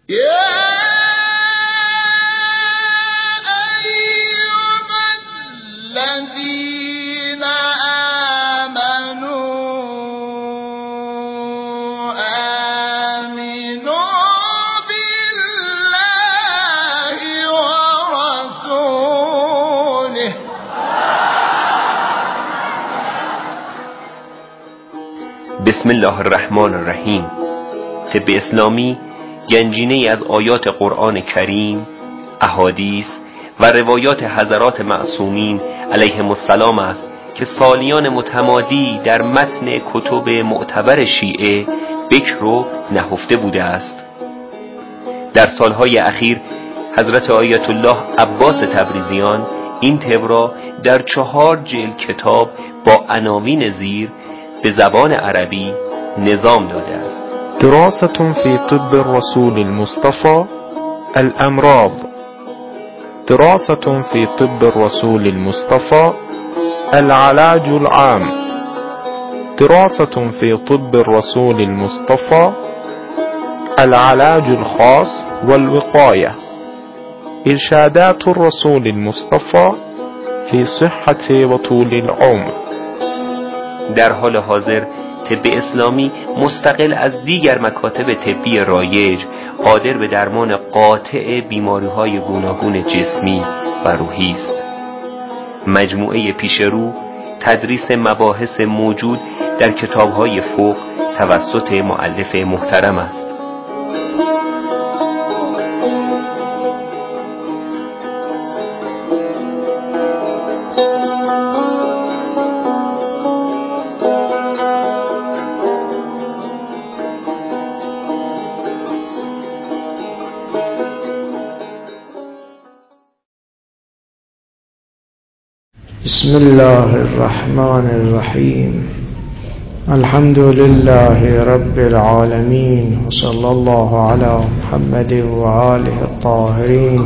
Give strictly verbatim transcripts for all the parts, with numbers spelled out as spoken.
بسم الله الرحمن الرحیم. طب اسلامی گنجینه‌ای از آیات قرآن کریم، احادیث و روایات حضرات معصومین علیهم السلام است که سالیان متمادی در متن کتب معتبر شیعه بکر و نهفته بوده است. در سالهای اخیر حضرت آیت الله عباس تبریزیان این طب را در چهار جلد کتاب با عناوین زیر به زبان عربی نظام داده است. دراسة في طب الرسول المصطفى الأمراض. دراسة في طب الرسول المصطفى العلاج العام. دراسة في طب الرسول المصطفى العلاج الخاص والوقاية. إرشادات الرسول المصطفى في صحة وطول العمر. در حال حاضر طب اسلامی مستقل از دیگر مکاتب طبی رایج قادر به درمان قاطع بیماری‌های گوناگون جسمی و روحی است. مجموعه پیشرو تدریس مباحث موجود در کتاب‌های فقه توسط مؤلف محترم است. بسم الله الرحمن الرحيم. الحمد لله رب العالمين، وصلى الله على محمد وآله الطاهرين،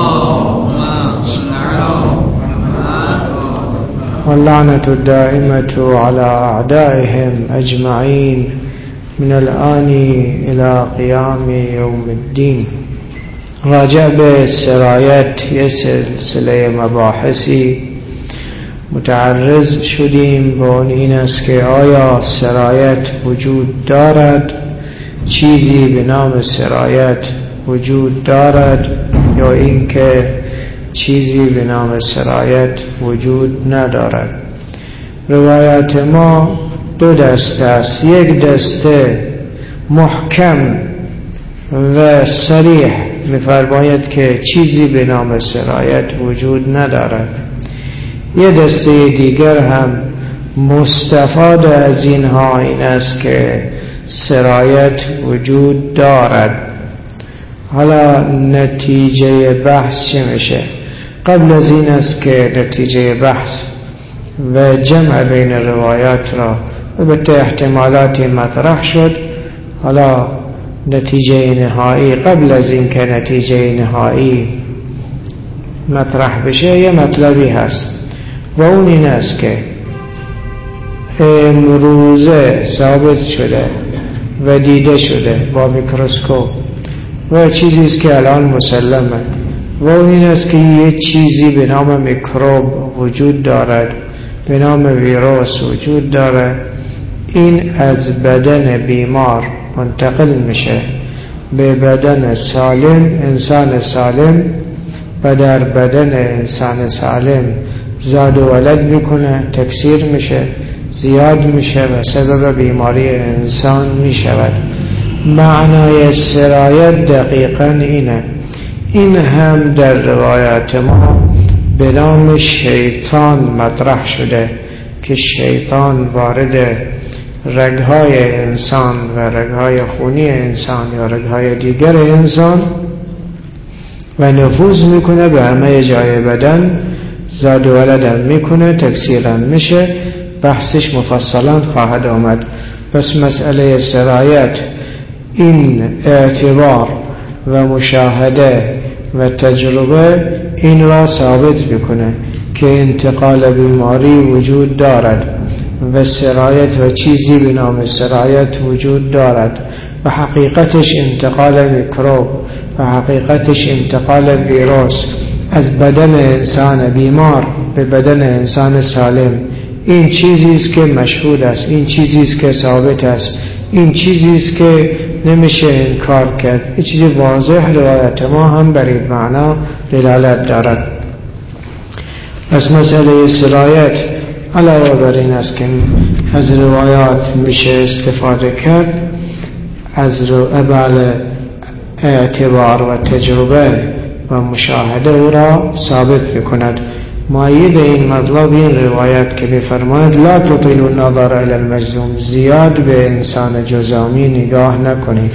واللعنة الدائمة على أعدائهم أجمعين من الآن إلى قيام يوم الدين. راجع به سرایت یه سلسله مباحثی متعرض شدیم به اون این است که آیا سرایت وجود دارد، چیزی به نام سرایت وجود دارد، یا اینکه چیزی به نام سرایت وجود ندارد. روایات ما دو دسته است. یک دسته محکم و صریح می‌فرماید که چیزی به نام سرایت وجود ندارد. یه دسته دیگر هم مستفاد از اینها این است که سرایت وجود دارد. حالا نتیجه بحث چه میشه؟ قبل از این است که نتیجه بحث و جمع بین روایات را البته احتمالاتی مطرح شد. حالا نتیجه نهایی، قبل از این که نتیجه نهایی مطرح بشه، یه مطلبی هست و اون این است که امروزه ثابت شده و دیده شده با میکروسکوپ و چیزی است که الان مسلمه، و اون این است که یه چیزی به نام میکروب وجود دارد، به نام ویروس وجود دارد. این از بدن بیمار منتقل میشه به بدن سالم، انسان سالم، و در بدن انسان سالم زاد و ولد میکنه، تکثیر میشه، زیاد میشه و سبب بیماری انسان میشود. معنای سرایت دقیقا اینه. این هم در روایات ما به نام شیطان مطرح شده که شیطان وارد رگهای انسان و رگهای خونی انسان یا رگهای دیگر انسان و نفوذ میکنه به همه جای بدن، زاد و ولدم میکنه، تکثیرم میشه. بحثش مفصلا خواهد آمد. پس مسئله سرایت این اعتبار و مشاهده و تجربه این را ثابت میکنه که انتقال بیماری وجود دارد و سرایت و چیزی به نام سرایت وجود دارد. و حقیقتش انتقال میکروب و حقیقتش انتقال ویروس از بدن انسان بیمار به بدن انسان سالم. این چیزی است که مشهود است، این چیزی است که ثابت است، این چیزی است که نمیشه انکار کرد. این چیز واضح روایت ما هم بر این معنا دلالت دارد. پس مسئله سرایت علاوه بر این است که از روایات میشه استفاده کرد، از روایات اعتبار و تجربه و مشاهده او را ثابت میکند. مایه این مطلب این روایت که میفرماید لا تطیلوا النظر الی المجذوم، زیاد به انسان جذامی نگاه نکنید.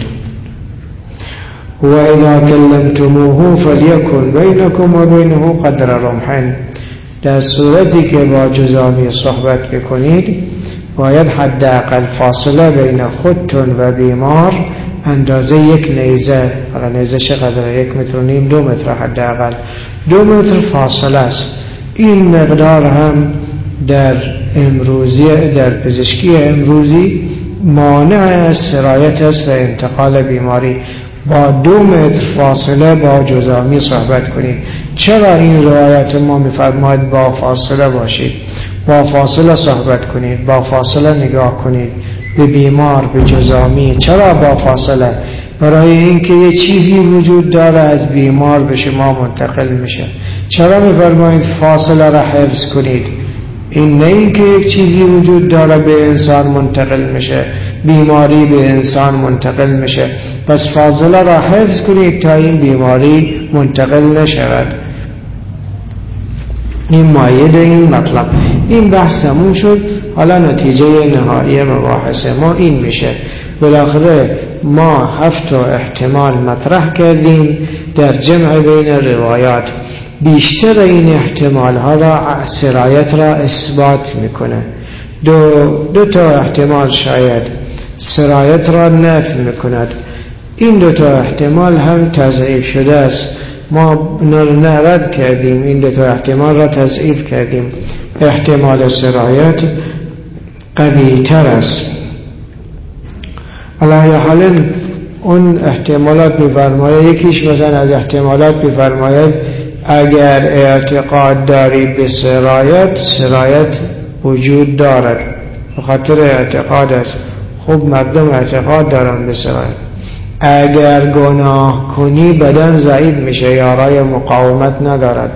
و اذا کلمتموه فلیکن بینکم و بینه قدر رمح، در صورتی که با جذامی صحبت بکنید باید حداقل فاصله بین خودتون و بیمار اندازه یک نیزه، حالا نیزه چقدر؟ یک متر و نیم، دو متر حداقل دو متر فاصله است. این مقدار هم در امروزی در پزشکی امروزی مانع از سرایت است و انتقال بیماری. با دو متر فاصله با جذامی صحبت کنید. چرا این روایت ما میفرماید با فاصله باشید، با فاصله صحبت کنید، با فاصله نگاه کنید به بیمار، به جذامی؟ چرا با فاصله؟ برای اینکه یه چیزی وجود داره از بیمار به شما منتقل میشه. چرا میفرمایید فاصله را حفظ کنید؟ این نه اینکه یک چیزی وجود داره به انسان منتقل میشه، بیماری به انسان منتقل میشه، پس فاصله را حفظ کنید تا این بیماری منتقل نشود. این مایه این مطلب. این بحث تموم شد. حالا نتیجه نهایی مباحث ما این میشه، بالاخره ما هفت احتمال مطرح کردیم در جمع بین روایات. بیشتر این احتمال ها را سرایت را اثبات میکنه. دو, دو تا احتمال شاید سرایت را نفی میکند. این دو تا احتمال هم تضعیف شده است. ما نرد کردیم، این دو تا احتمال را تضعیف کردیم. احتمال سرایت قوی تر است. علی حال اون احتمالات می‌فرماید، یکیش مثلا از احتمالات می‌فرماید اگر اعتقاد داری به سرایت، سرایت وجود دارد، به خاطر اعتقاد است. خب مردم اعتقاد دارن به سرایت. اگر گناه کنی بدن ضعیف میشه، یارای مقاومت ندارد،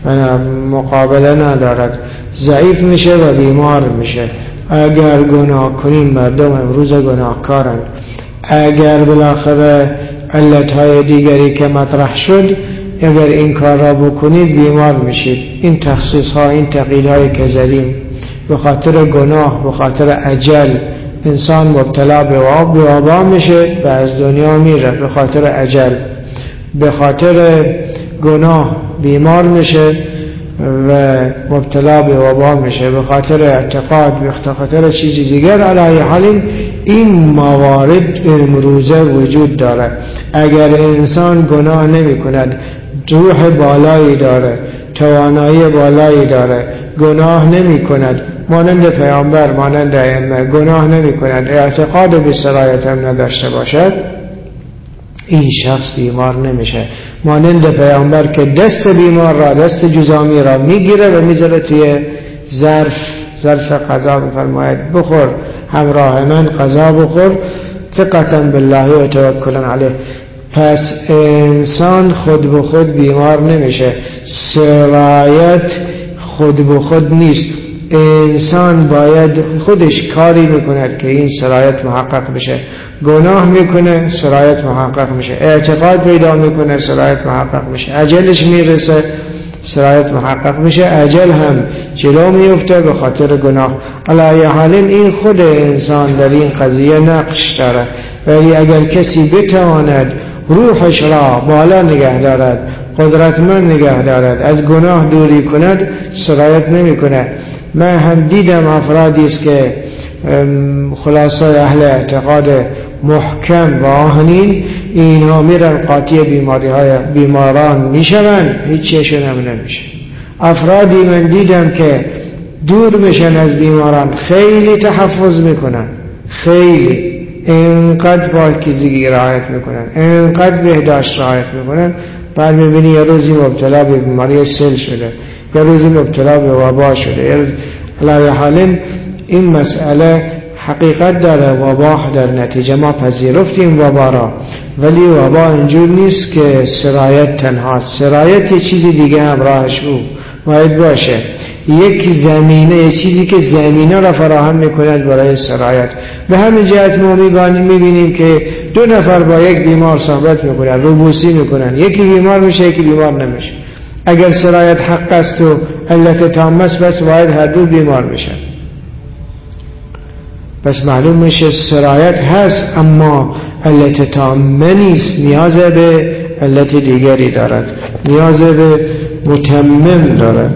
مقابله ندارد، ضعیف میشه و بیمار میشه. اگر گناه کنی، مردم امروز گناهکارن، اگر بالاخره علتهای دیگری که مطرح شد اگر این کار را بکنید بیمار میشید. این تخصیص ها، این تقیید هایی که زدیم به خاطر گناه، به خاطر اجل انسان مبتلا به وبا میشه و از دنیا میره به خاطر اجل، به خاطر گناه بیمار میشه و مبتلا به وبا میشه، به خاطر اعتقاد، به خاطر چیزی دیگر. علی حال این موارد امروزه وجود داره. اگر انسان گناه نمی کند، روح بالایی داره، توانایی بالایی داره، گناه نمی کند، مانند پیامبر، مانند ائمه گناه نمی کند، اعتقاد به سرایت هم نداشته باشد، این شخص بیمار نمیشه. مانند پیامبر که دست بیمار را، دست جذامی را میگیره و میذاره توی ظرف، ظرف غذا، میفرماید بخور همراه من غذا بخور، ثقة بالله و توکلا علیه. پس انسان خود به خود بیمار نمیشه. سرایت خود به خود نیست. انسان باید خودش کاری میکند که این سرایت محقق بشه. گناه میکنه، سرایت محقق میشه. اعتقاد پیدا میکنه، سرایت محقق میشه. اجلش میرسه، سرایت محقق میشه. اجل هم جلو میفته به خاطر گناه. علی حال این خود انسان در این قضیه نقش داره. ولی اگر کسی بتواند روحش را بالا نگه دارد، قدرتمند نگه دارد، از گناه دوری کند، سرایت نمی کند. من هم دیدم افرادی است که خلاصه اهل اعتقاد محکم و آهنین، اینها میرن قاطی بیماری های بیماران میشون، هیچیشون هم نمیشه. افرادی من دیدم که دور میشن از بیماران، خیلی تحفظ میکنن، خیلی اینقدر پاکیزگی رعایت میکنن، اینقدر بهداشت رعایت میکنن، بعد میبینی یه روزی مبتلا به بیماری سل شده، یه روزی مبتلا به وبا شده. یه روز علی حال این مسئله حقیقت داره، وبا در نتیجه ما پذیرفتیم وبا را، ولی وبا اینجور نیست که سرایت تنهاست. سرایت یه چیزی دیگه همراهش او باید باشه، یک زمینه، یه چیزی که زمینه را فراهم میکند برای سرایت. به همین جهت ما میبینیم که دو نفر با یک بیمار صحبت میکنن، روبوسی میکنن، یکی بیمار میشه یکی بیمار نمیشه. اگر سرایت حق است و علت تام است، بس باید هر دو بیمار بشن. بس معلوم میشه سرایت هست اما علت تامه نیست، نیاز به علت دیگری دارد، نیاز به متمم دارد.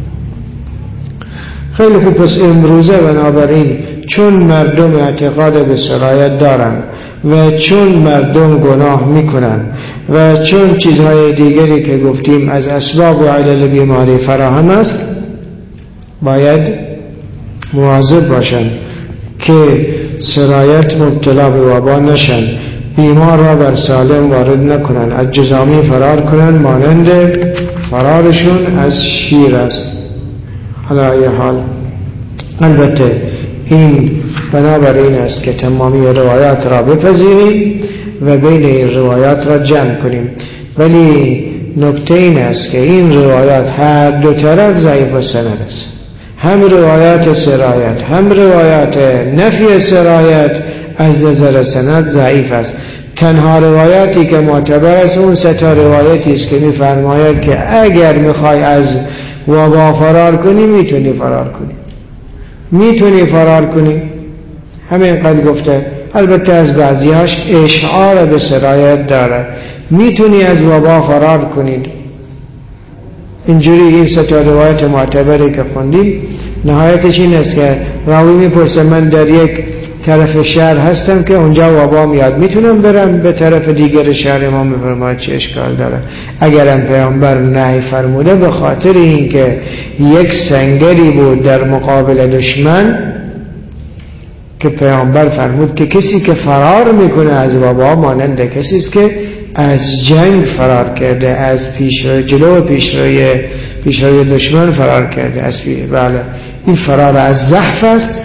خیلی خوب. پس امروزه بنابراین چون مردم اعتقاد به سرایت دارن و چون مردم گناه میکنن و چون چیزهای دیگری که گفتیم از اسباب و علل بیماری فراهم است، باید مواظب باشن که سرایت مبتلا به وبا نشن، بیمار را بر سالم وارد نکنن، از جزامی فرار کنن مانند فرارشون از شیر است. حالا ای حال البته این بنابراین است که تمامی روایات را بپذیریم و بین این روایات را جمع کنیم، ولی نکته این است که این روایات هر دو طرف ضعیف السند است، هم روایات سرایت هم روایات نفی سرایت از نظر سند ضعیف است. تنها روایاتی که معتبر است اون سه تا روایتی است که می‌فرماید که اگر می‌خوای از وبا فرار کنی میتونی فرار کنی، میتونی فرار کنی، همین قد گفته. البته از بعضیاش اشعار به سرایت داره، میتونی از وبا فرار کنید. اینجوری این سه تا روایت معتبری که خوندیم نهایتش این است که راوی میپرسه من در یک طرف شهر هستم که اونجا وبا میاد، میتونم برم به طرف دیگر شهر؟ ما میفرماید چه اشکال داره؟ اگرم پیامبر نهی فرموده به خاطر اینکه یک سنگری بود در مقابل دشمن که پیامبر فرمود که کسی که فرار میکنه از وبا مانند کسی است که از جنگ فرار کرده، از پیشرو جلو پیشروی پیشروی دشمن فرار کرده. از بله این فرار از زحف است،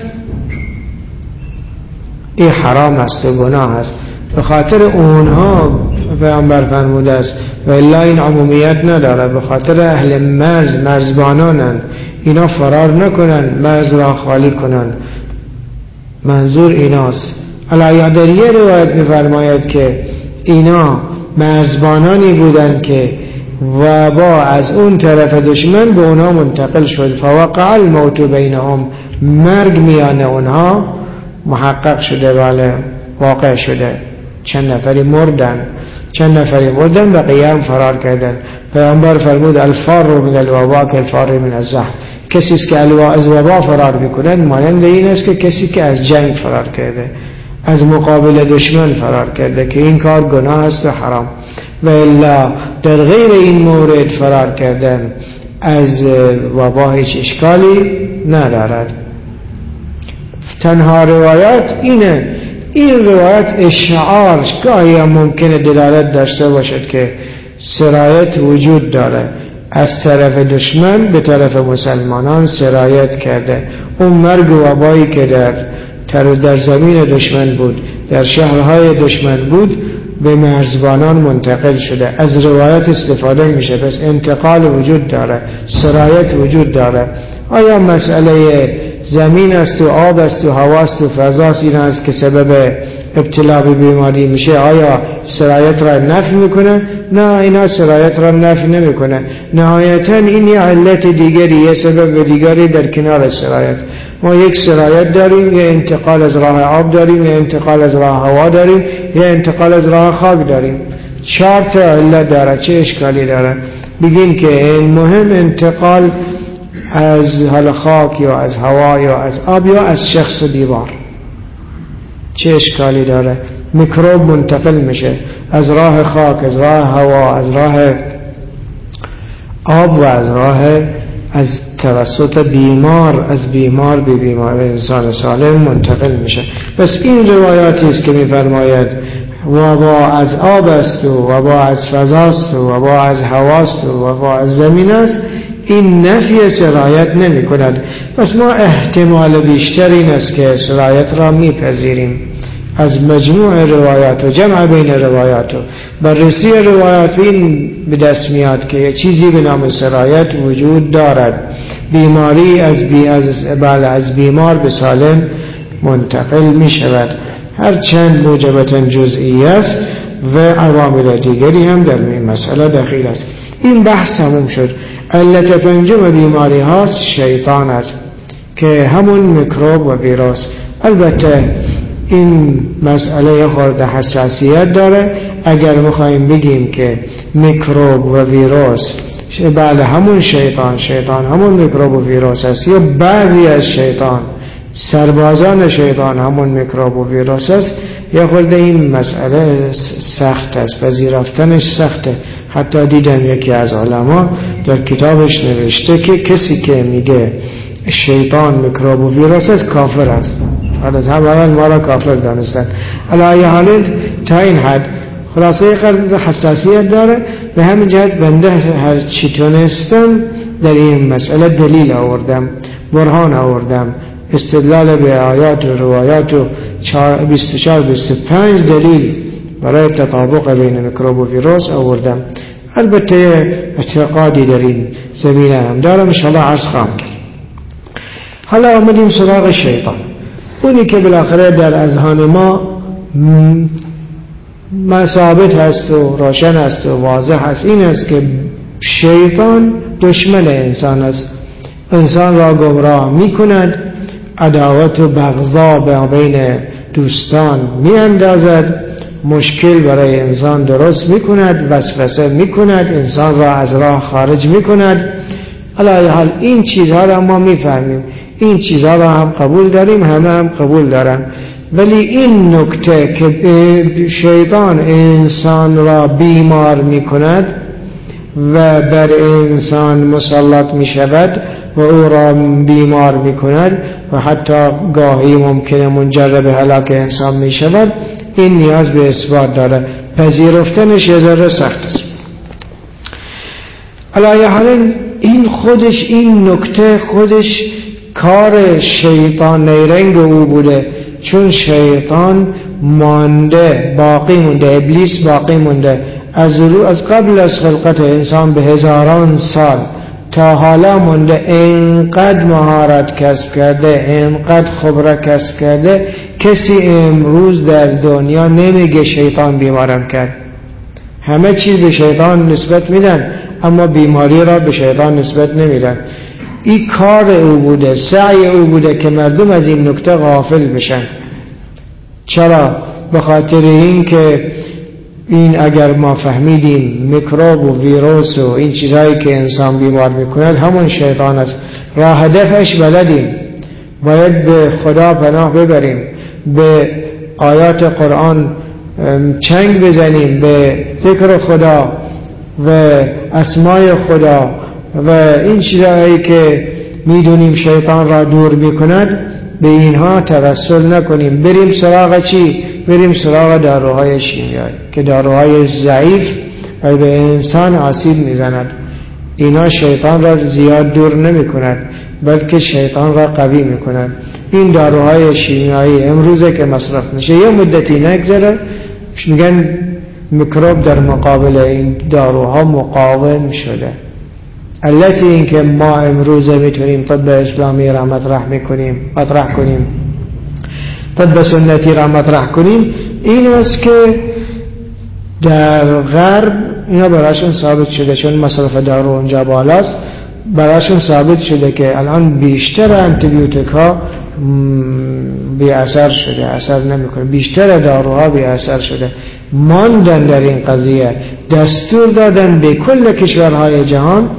این حرام است و گناه است. به خاطر اونها پیامبر فرموده است و الا این عمومیت نداره. به خاطر اهل مرز، مرزبانانن، اینا فرار نکنن، مرز را خالی کنن، منظور ایناست. علی در یه روایت می‌فرماید که اینا مرزبانانی بودن که وبا از اون طرف دشمن به اونها منتقل شد، فوقع الموت بینهم، مرگ میان اونها محقق شده، بله واقع شده. چند نفری مردن، چند نفری مردن بقیه هم فرار کردن. پیامبر فرمود الفار من الوبا که الفار من الزحف، کسی که از وبا فرار میکنن مانند این است که کسی که از جنگ فرار کرده، از مقابل دشمن فرار کرده، که این کار گناه است و حرام. و الا در غیر این مورد فرار کردن از وبا هیچ اشکالی ندارد. تنها روایت اینه. این روایت اشعار گاهی هم ممکنه دلالت داشته باشد که سرایت وجود داره، از طرف دشمن به طرف مسلمانان سرایت کرده. اون مرگ و وبایی که در در زمین دشمن بود، در شهرهای دشمن بود، به مرزبانان منتقل شده. از روایت استفاده میشه. پس انتقال وجود داره، سرایت وجود داره. آیا مسئله زمین است و آب است و هوا است و فضاست این است که سبب ابتلا به بیماری میشه؟ آیا سرایت را نفی میکنه؟ نه، اینا سرایت را نفی نمیکنه. نهایتا این یه علت دیگری، یه سبب دیگری در کنار سرایت. ما یک سرایت داریم، یه انتقال از راه آب داریم، یه انتقال از راه هوا داریم، یه انتقال از راه خاک داریم. چهار تا علت داره، چه اشکالی داره؟ بگین که مهم انتقال از حال خاک یا از هوا یا از آب یا از شخص دیوار، چه اشکالی داره؟ میکروب منتقل میشه از راه خاک، از راه هوا، از راه آب و از راه از توسط بیمار از بیمار به بیمار انسان سالم منتقل میشه. پس این روایاتی است که میفرماید وبا از آب است و وبا از فضاست و وبا از هواست و وبا از زمین است، این نفی سرایت نمی کند. پس ما احتمال بیشتر این است که سرایت را میپذیریم از مجموع روایات و جمع بین روایات و بررسی روایات. این به دست میاد که چیزی به نام سرایت وجود دارد، بیماری از, بی از, بله از بیمار به سالم منتقل می شود، هرچند موجبتا جزئی است و عوامل دیگری هم در این مسئله دخیل است. این بحث تموم شد. علت پنجم بیماری هاست شیطان است که همون میکروب و ویروس. البته این مسئله خورده حساسیت داره. اگر بخوایم بگیم که میکروب و ویروس بله همون شیطان شیطان همون میکروب و ویروس است، یا بعضی از شیطان سربازان شیطان همون میکروب و ویروس است، یا خورده این مسئله سخت است، پذیرفتنش سخته. حتی دیدم یکی از علما در کتابش نوشته که کسی که میگه شیطان میکروب و ویروس است کافر است. حالا هم اول ما را کافر دانستن. علی حال تا این حد خلاصه قرد حساسیت داره. به همین جهت بنده هر چی تونستم در این مسئله دلیل آوردم، برهان آوردم، استدلال به آیات و روایات و بیست و چهار بیست و پنج دلیل برای تطابق بین میکروب و ویروس آوردم. البته اعتقادی در این زمینه هم دارم، انشاءالله عرض خواهم کرد. حالا آمدیم سراغ شیطان، اونی که بالاخره در اذهان ما ثابت هست و روشن است و واضح است. این است که شیطان دشمن انسان است، انسان را گمراه می کند، عداوت و بغضا بین دوستان می اندازد، مشکل برای انسان درست می کند، وسوسه می کند، انسان را از راه خارج می کند. علی حال این چیزها را ما می فهمیم، این چیزها را هم قبول داریم، همه هم قبول دارن. ولی این نکته که شیطان انسان را بیمار می کند و بر انسان مسلط می شود و او را بیمار می کند و حتی گاهی ممکنه منجر به هلاک انسان می شود، این نیاز به اثبات داره. پذیرفتنش یه ذره سخت است. علی حال این خودش این نکته خودش کار شیطان نیرنگ او بوده، چون شیطان مانده، باقی مونده، ابلیس باقی مونده از رو از قبل از خلقت انسان به هزاران سال تا حالا مونده. اینقدر مهارت کسب کرده، اینقدر خبره کسب کرده، کسی امروز در دنیا نمیگه شیطان بیمارم کرد. همه چیز به شیطان نسبت میدن اما بیماری را به شیطان نسبت نمیدن. این کار او بوده، سعی او بوده که مردم از این نکته غافل بشن. چرا؟ به خاطر این که این اگر ما فهمیدیم میکروب و ویروس و این چیزهایی که انسان بیمار میکند همون شیطان است، راه هدفش بلدیم، باید به خدا پناه ببریم، به آیات قرآن چنگ بزنیم، به ذکر خدا و اسمای خدا و این چیزهایی که میدونیم شیطان را دور میکند به اینها توسل نکنیم. بریم سراغ چی؟ بریم سراغ داروهای شیمیایی که داروهای ضعیف و به انسان آسیب میزند. اینا شیطان را زیاد دور نمی کند بلکه شیطان را قوی می کند. این داروهای شیمیایی امروزه که مصرف میشه، یه مدتی نگذره میگن میکروب در مقابل این داروها مقاوم شده. علت این که ما امروزه میتونیم طب اسلامی را مطرح میکنیم، مطرح کنیم، طب سنتی را مطرح کنیم، این است که در غرب اینا براشون ثابت شده، چون مصرف دارو اونجا بالاست، براشون ثابت شده که الان بیشتر انتیبیوتیک ها بی اثر شده، اثر نمیکنه، بیشتر داروها بی اثر شده. ماندن در این قضیه، دستور دادن به کل کشورهای جهان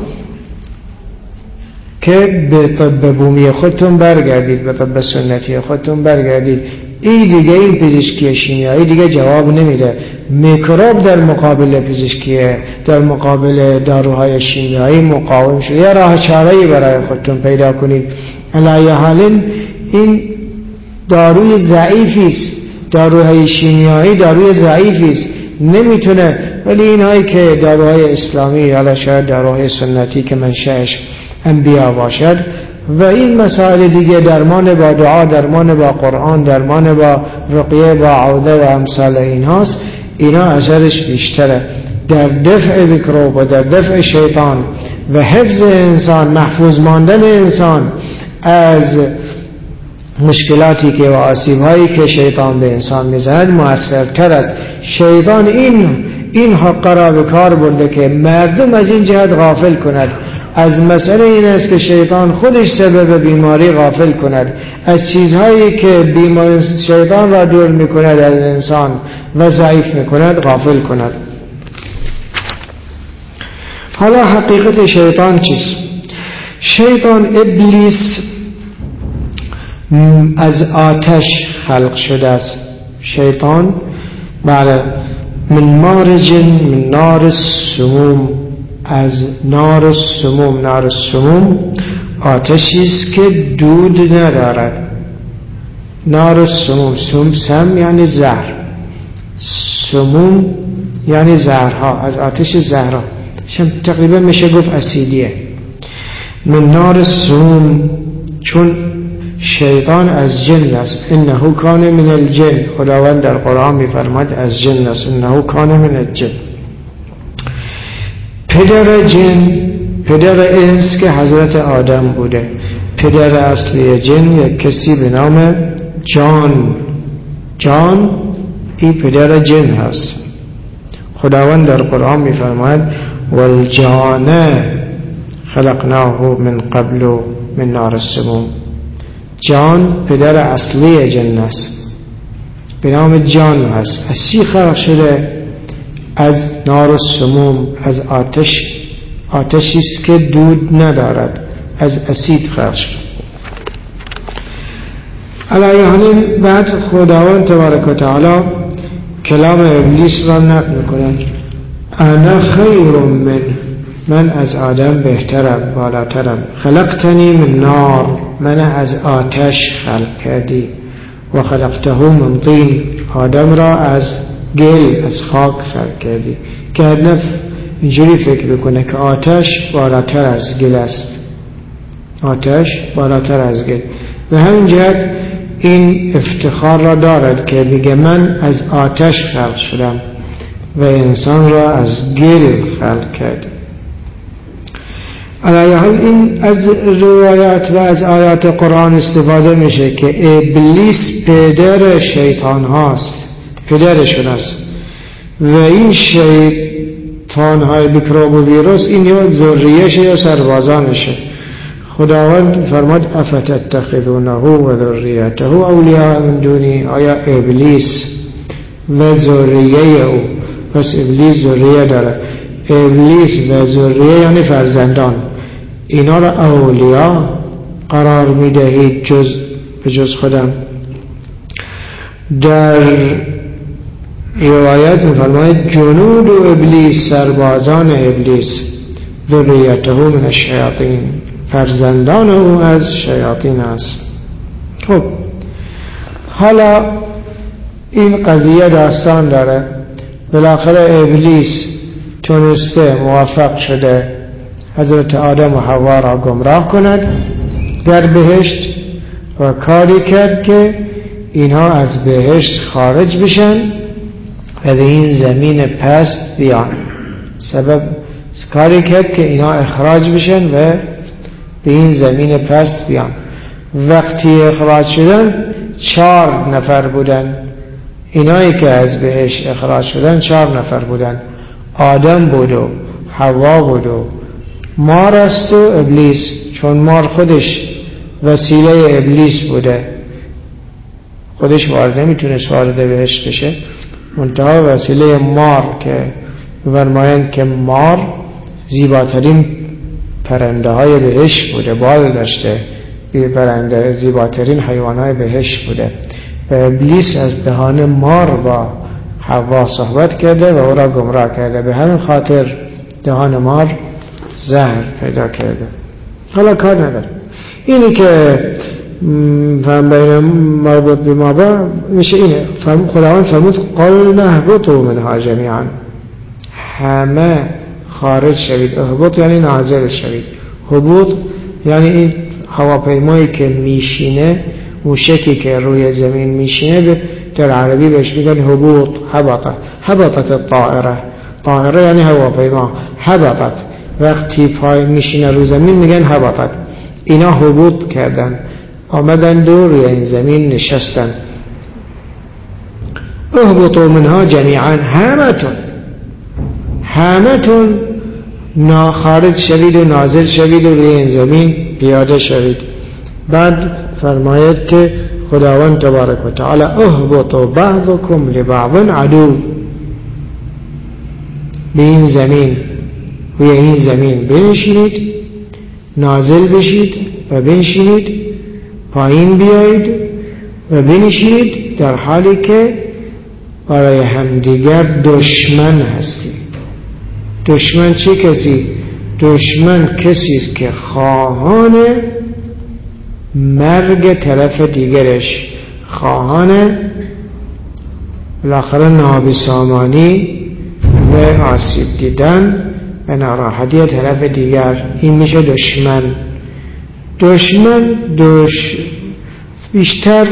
که به طب بومی خودتون برگردید، به طب سنتی خودتون برگردید. این دیگه این پزشکی شیمیایی دیگه جواب نمیده. میکروب در مقابل پزشکی، در مقابل داروهای شیمیایی مقاوم شده. یا راه چاره‌ای برای خودتون پیدا کنید. علی حال این داروی ضعیفی است، داروهای شیمیایی داروی ضعیفی است، نمیتونه. ولی اینهایی که داروهای اسلامی یا شاید داروهای سنتی که منشأش انبیا باشد و این مسائل دیگه، درمان با دعا، درمان با قرآن، درمان با رقیه با عوده و امثال اینهاست، اینا اثرش بیشتره در دفع میکروب و در دفع شیطان و حفظ انسان، محفوظ ماندن انسان از مشکلاتی که و آسیب‌هایی که شیطان به انسان میزند مؤثرتر است. شیطان این این حق را به کار برده که مردم از این جهت غافل کند. از مسئله این است که شیطان خودش سبب بیماری غافل کند، از چیزهایی که بیمار شیطان را دور میکند از انسان و ضعیف میکند غافل کند. حالا حقیقت شیطان چیست؟ شیطان ابلیس از آتش خلق شده است. شیطان بله من مارج من نار السموم، از نار السموم. نار السموم آتشی است که دود ندارد. نار السموم، سم سم یعنی زهر، سموم یعنی زهرها، از آتش زهرها، تقریبا میشه گفت اسیدیه. من نار السموم، چون شیطان از جن است. انه کان من الجن، خداوند در قرآن میفرماید از جن است. انه کان من الجن. پدر جن، پدر انس که حضرت آدم بوده، پدر اصلی جن یک کسی به نام جان. جان این پدر جن هست. خداوند در قرآن میفرماید والجان خلقناه من قبل من نار السموم. جان پدر اصلی جن است، به نام جان هست. از چی خلق شده؟ از نار السموم، از آتش، آتشی است که دود ندارد، از اسید خلق شده. علی حال بعد خداوند تبارک و تعالی کلام ابلیس را نقل می‌کند. انا خیر من، من از آدم بهترم، بالاترم. خلقتنی من نار، من از آتش خلق کردی. و خلقته من طین، آدم را از گل، از خاک خلق کردی. که هدف اینجوری فکر بکنه که آتش بالاتر از گل است، آتش بالاتر از گل. و همین جهت این افتخار را دارد که میگه من از آتش خلق شدم و انسان را از گل خلق کرد. علی حال این از روایات و از آیات قرآن استفاده میشه که ابلیس پدر شیطان هاست، پدرشون است. و این شیطان های میکروب و ویروس این یا ذریه‌شه یا سربازانشه. خداوند فرماد افتتخذونه و ذریته اولیاء من دونی، آیا ابلیس و ذریه او، پس ابلیس ذریه داره، ابلیس و ذریه یعنی فرزندان، اینا را اولیاء قرار میدهید جز به جز خودم. در روایت میفرماید جنود و ابلیس، سربازان ابلیس، ذریته من الشیاطین، فرزندان او از شیاطین است. خب حالا این قضیه داستان داره. بالاخره ابلیس تونسته، موفق شده حضرت آدم و حوا را گمراه کند در بهشت و کاری کرد که اینها از بهشت خارج بشن و به این زمین پست بیان. سبب کاری کرد که اینها اخراج بشن و به این زمین پست بیان. وقتی اخراج شدن چهار نفر بودن. اینایی که از بهشت اخراج شدن چهار نفر بودن. آدم بود و حوا بود و مار است و ابلیس، چون مار خودش وسیله ابلیس بوده، خودش وارد نمیتونست وارد بهشت بشه، منتها وسیله مار که فرمایند که مار زیباترین پرنده های بهشت بوده، بال داشته، پرنده زیباترین حیوان های بهشت بوده. و ابلیس از دهان مار با حوا صحبت کرده و او را گمراه کرده، به همین خاطر دهان مار زهر پیدا کرده. حالا کار نداره. اینی که بین مربوط به ما با میشه اینه، خداوند فرمود قلنا اهبطوا منها جمیعا، همه خارج شوید. اهبط یعنی نازل شوید، هبوط یعنی این هواپیمایی که میشینه، موشکی که روی زمین میشینه در عربی بهش میگن هبوط. هبطت هبطت الطائره، طائره یعنی هواپیما. هبطت وقتی پای میشینه روی زمین میگن هبطت. اینا هبوط کردن، آمدن دور روی این زمین نشستن. اهبطوا منها جمیعا، همتون همتون خارج شوید و نازل شوید و روی این زمین پیاده شوید. بعد فرماید که خداوند تبارک و تعالی اهبطوا بعضکم لبعض عدو، به این زمین روی این زمین بنشینید، نازل بشید و بنشینید، پایین بیایید و بنشینید در حالی که برای همدیگر دشمن هستید. دشمن چه کسی؟ دشمن کسی است که خواهان مرگ طرف دیگرش، خواهان بالاخره نابسامانی و آسیب دیدن و ناراحتی طرف دیگر. این میشه دشمن. دشمن دش بیشتر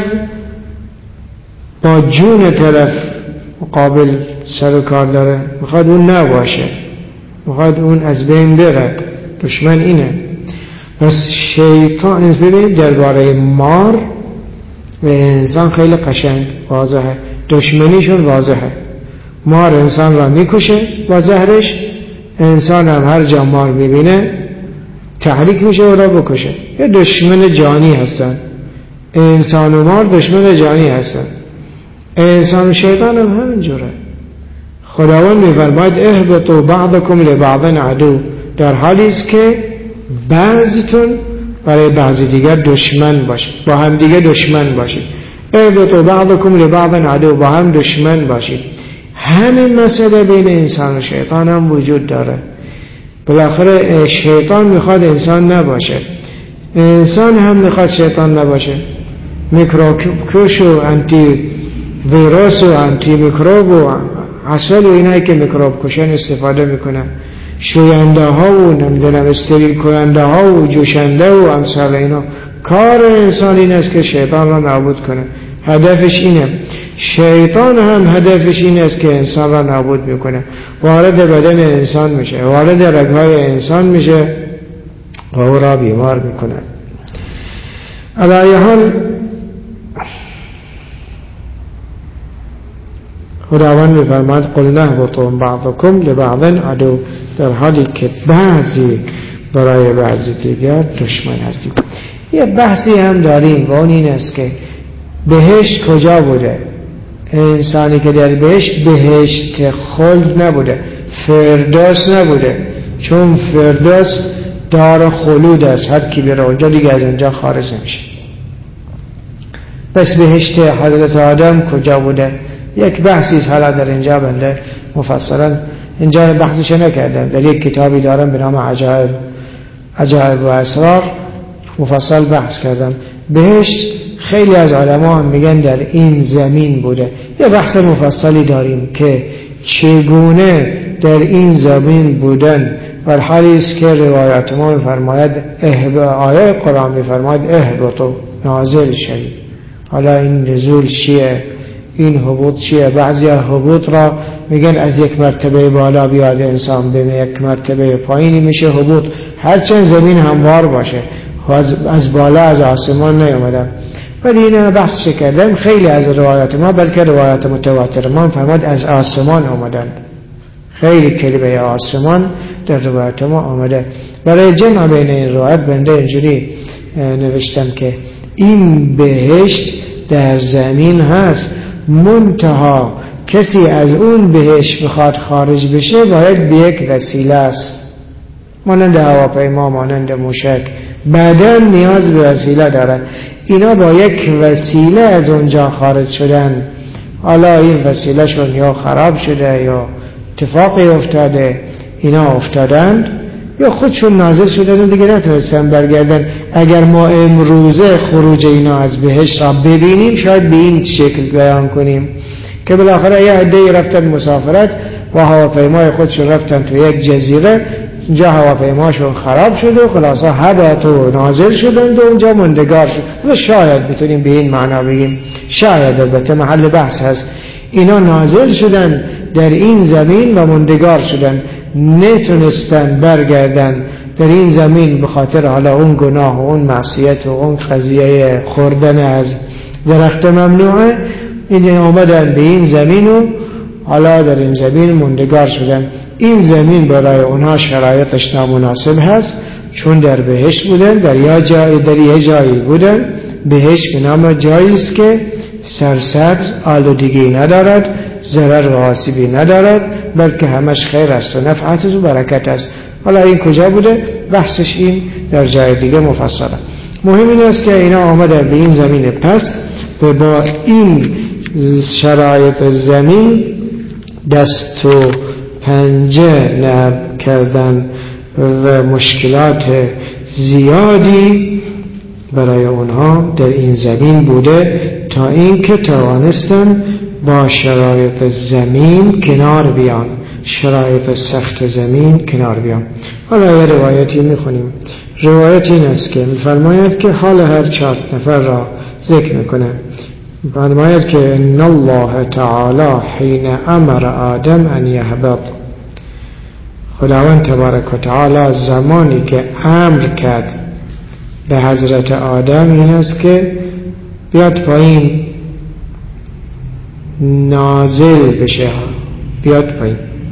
با جون طرف مقابل سر و کار داره، میخواد اون نباشه، میخواد اون از بین بره. دشمن اینه. پس شیطان، ببینید درباره مار و انسان خیلی قشنگ واضحه، دشمنیشون واضحه. مار انسان را میکشه با زهرش، انسان هم هر جا مار میبینه تحریک میشه او را بکشه. یه دشمن جانی هستن انسان و مار، دشمن جانی هستن. انسان و شیطان هم همینجوره. خداوند میفرماید اهبطوا بعضکم لبعض عدو، در حالی است که بعضیتون برای بعضی دیگر دشمن باشید، با هم دیگه دشمن باشید. اهبطوا بعضکم لبعض عدو، با هم دشمن باشید. همین مسئله بین انسان و شیطان هم وجود داره. بالاخره شیطان میخواد انسان نباشه، انسان هم میخواد شیطان نباشه. میکروب کش و انتی ویروس و انتی میکروب و عسل و اینایی که میکروب کشن استفاده میکنن، شوینده ها و نمیدونم استریل کننده ها و جوشنده و امثال اینا. کار انسان این است که شیطان را نابود کنه، هدفش اینه. شیطان هم هدفش این است که انسان را نابود میکنه، وارد بدن انسان میشه، وارد رگهای انسان میشه و او را بیمار میکنه. علی حال خداوند میفرماید قلنا اهبطوا بعضکم لبعض عدو، در حالی که بعضی برای بعضی دیگر دشمن هستید. یه بحثی هم داریم و اون این است که بهشت کجا بوده؟ انسانی که در بهشت، بهشت خلد نبوده، فردوس نبوده، چون فردوس دار خلود است، هر کی بره اونجا دیگه از اونجا خارج نمیشه. پس بهشت حضرت آدم کجا بوده؟ یک بحثی حالا در اینجا بنده مفصلا اینجا بحثش نکردم، در یک کتابی دارم به نام عجائب عجائب و اسرار مفصل بحث کردم. بهشت خیلی از علما هم میگن در این زمین بوده. یه بحث مفصلی داریم که چگونه در این زمین بودن، بر حالی است که روایات ما میفرماید آیه قرآن میفرماید اهبطوا، نازل شوید. حالا این نزول چیه؟ این هبوط چیه؟ بعضی هبوط را میگن از یک مرتبه بالا بیاد انسان به یک مرتبه پایینی میشه هبوط، هرچند زمین هموار باشه، از بالا از آسمان نیامدن. ولی این بحث کردم. خیلی از روایات ما، بلکه روایات متواتر ما فرماد از آسمان آمدن. خیلی کلمه آسمان در روایات ما آمده. برای جمع بین این روایات بنده اینجوری نوشتم که این بهشت در زمین هست، منتها کسی از اون بهشت بخواد خارج بشه باید به یک وسیله است، مانند هواپیما، مانند موشک، بعداً نیاز به وسیله داره. اینا با یک وسیله از اونجا خارج شدن. حالا این وسیله شون یا خراب شده یا اتفاقی افتاده، اینا افتادند، یا خودشون نازل شدن و دیگه نتونستن برگردن. اگر ما امروزه خروج اینا از بهشت را ببینیم شاید به این شکل بیان کنیم که بالاخره یه عده‌ای رفتن مسافرت و هواپیمای خودشون رفتن تو یک جزیره، اونجا هواپیماشون خراب شد و خلاصا هبطوا نازل شدند و اونجا مندگار شد. شاید بتونیم به این معنا بگیم، شاید، البته محل بحث هست. اینا نازل شدن در این زمین و مندگار شدن، نتونستن برگردن در این زمین به خاطر حالا اون گناه و اون معصیت و اون قضیه خوردن از درخت ممنوعه. اینجا آمدن به این زمین و حالا در این زمین مندگار شدن. این زمین برای اونها شرایطش نامناسب هست، چون در بهشت بودن، در یا جای در یه جایی بودن. بهشت به نام جایی است که سرسبز، آلودگی ندارد، ضرر و آسیبی ندارد، بلکه همش خیر است و نفعت و برکت است. حالا این کجا بوده؟ بحثش این در جای دیگه مفصله. مهم این است که اینا آمدن به این زمین پست و با این شرایط زمین دست و پنجه نرم کردن و مشکلات زیادی برای اونها در این زمین بوده تا اینکه توانستن با شرایط زمین کنار بیان، شرایط سخت زمین کنار بیان. حالا یه روایتی میخونیم. روایت این است که میفرماید که حال هر چهار نفر را ذکر میکنه. فرماید که ان الله تعالی حین امر آدم ان یهبط، خداوند تبارک و تعالی زمانی که امر کرد به حضرت آدم این است که بیاد پایین، نازل بشه، بیاد پایین.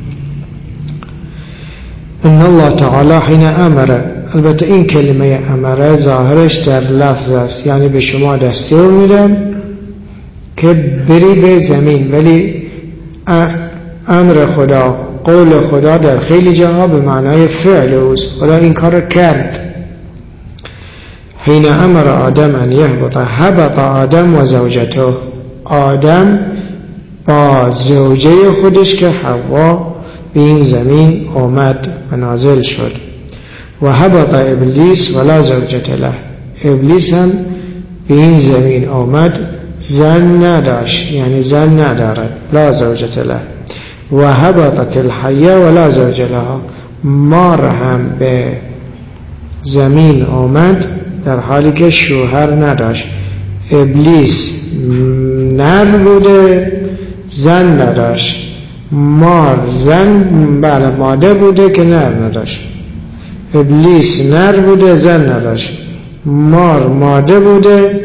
ان الله تعالی حین امر، البته این کلمه امر ظاهرش در لفظ است، یعنی به شما دستور میدم که بری به زمین، ولی امر خدا، قول خدا در خیلی جاها به معنای فعل اوست. خدا این کار کرد. حین امر آدم ان یهبط، هبط آدم و زوجته، آدم با زوجه خودش که حوا به این زمین آمد و نازل شد. و هبط ابلیس ولا زوجته له، ابلیس هم به این زمین آمد، زن نداشت، یعنی زن ندارد، لا زوجته له. و هبطت الحیه ولا زوج لها، مار هم به زمین آمد در حالی که شوهر نداشت. ابلیس نر بوده، زن نداشت. مار زن بله ماده بوده که نر نداشت. ابلیس نر بوده، زن نداشت. مار ماده بوده،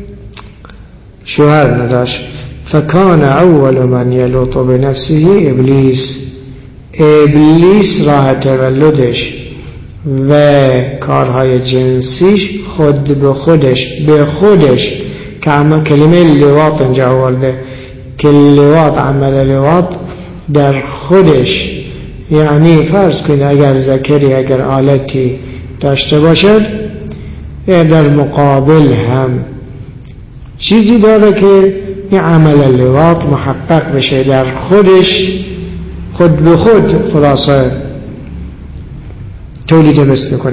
شوهر نداشت. فکان اول من یلوط بنفسه ابلیس، ابلیس راه تولدش و کارهای جنسیش خود به خودش به خودش که اما کلمه لواط اینجا آورده که لواط، عمل لواط در خودش، یعنی فرض کنید اگر ذکری اگر آلتی داشته باشد یا در مقابل هم چیزی داره که این عمل لواط محقق بشه در خودش، خود به خود خلاصه تولید مثل کنه.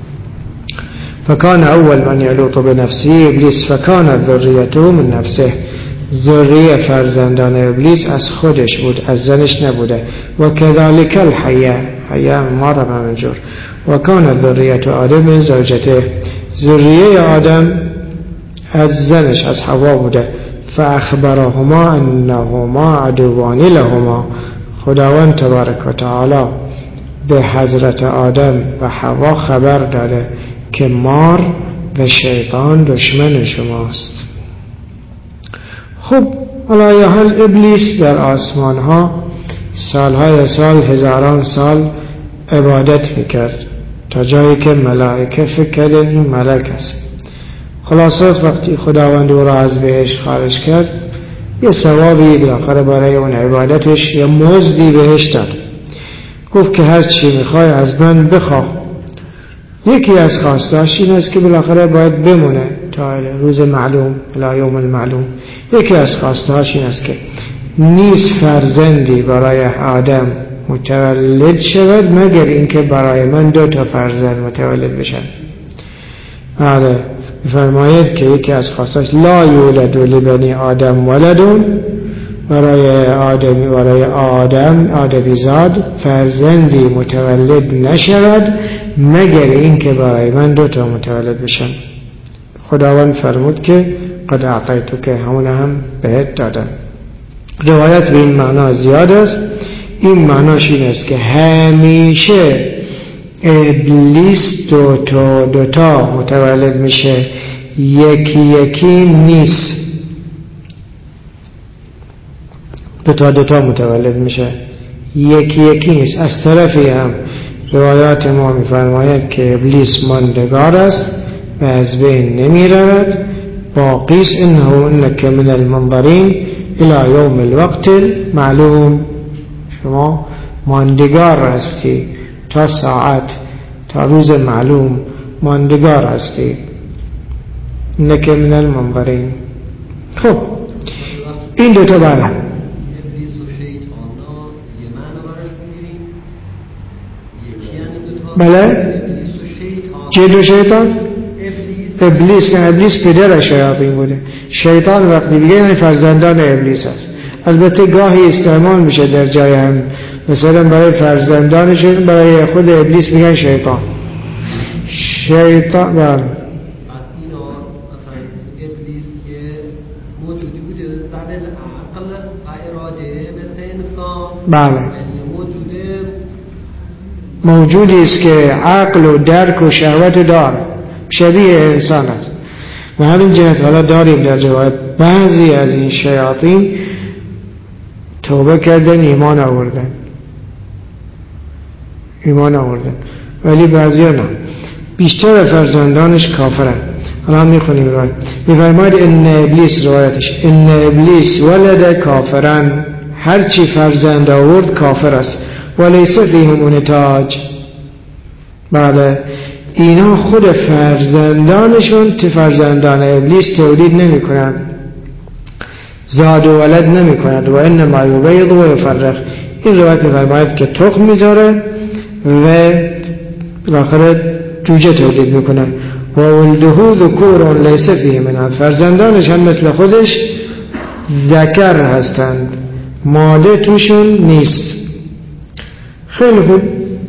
فکان اول من یلوط بنفسه ابلیس فکان ذریته من نفسه، ذریه فرزندان ابلیس از خودش بود، از زنش نبوده. و کذالک الحیه، حیه ما را همینجور. و کان ذریت آدم من زوجته، ذریه آدم از زنش از حوا بوده. فاخبرهما انهما عدوان لهما، خداوند تبارک و تعالی به حضرت آدم و حوا خبر داده که مار و شیطان دشمن شماست. خب حالا یا حال ابلیس در آسمان ها سالهای سال، هزاران سال عبادت میکرد تا جایی که ملائکه فکر کردن این ملک است. خلاصات وقتی خداوند او را از بهشت خارج کرد، یه ثوابی بالاخره برای اون عبادتش یه مزدی بهش داد. گفت که هر چی میخوای از من بخواه. یکی از خواستاش این است که بالاخره باید بمونه، تا روز معلوم، الی یوم المعلوم. یکی از خواستهاش این است که نیست فرزندی برای آدم متولد شود مگر اینکه برای من دو تا فرزند متولد بشن. بله فرماید که یکی از خواستهاش لا یولد لبنی آدم ولدون، برای آدم برای آدم آدمی زاد فرزندی متولد نشود مگر اینکه برای من دو تا متولد بشن. خداوند فرمود که قد اعطیتو، که همون هم بهت دادم. روایت به این معنا زیاد است. این معناش این است که همیشه ابلیس دو تا دو تا متولد میشه، یکی یکی نیست. دو تا دو تا متولد میشه، یکی یکی نیست. از طرفی هم روایات ما میفرماید که ابلیس ماندگار است و از بین نمی رود. باقیس انه انک من المنظرین الى یوم الوقت معلوم. شما ماندگار هستی تا ساعت، تا روز معلوم ماندگار هستی. انک من المنظرین. خب این دوتا بله بله چه دو شیطان؟ ابلیس. ابلیس پدر شیاطین بوده. شیطان وقتی میگه یعنی فرزندان ابلیس است. البته گاهی استعمال میشه در جای هم، مثلا برای فرزندانشون برای خود ابلیس میگن شیطان. شیطان بله بله موجودی است که عقل و درک و شهوت دار، شبیه انسان است. و همین جهت حالا داریم در روایت بعضی از این شیاطین توبه کردن، ایمان آوردن ایمان آوردن ولی بعضی ها نه. بیشتر فرزندانش کافرن. حالا میخونیم روایت میفرماید ان ابلیس، روایتش ان ابلیس ولد کافرن، هرچی فرزند آورد کافر است. ولیس فیهم نتاج. بله اینا خود فرزندانشون تی فرزندان ابلیس تولید نمی کنند، زاد و ولد نمی کنند. و انما یبیض و یفرق. این روایت میفرماید که تخم میذاره و بالاخره جوجه تولید میکنه. و ولده ذکور لیس فیه من، فرزندانش هم مثل خودش ذکر هستند، ماده توشون نیست. خیلی خوب،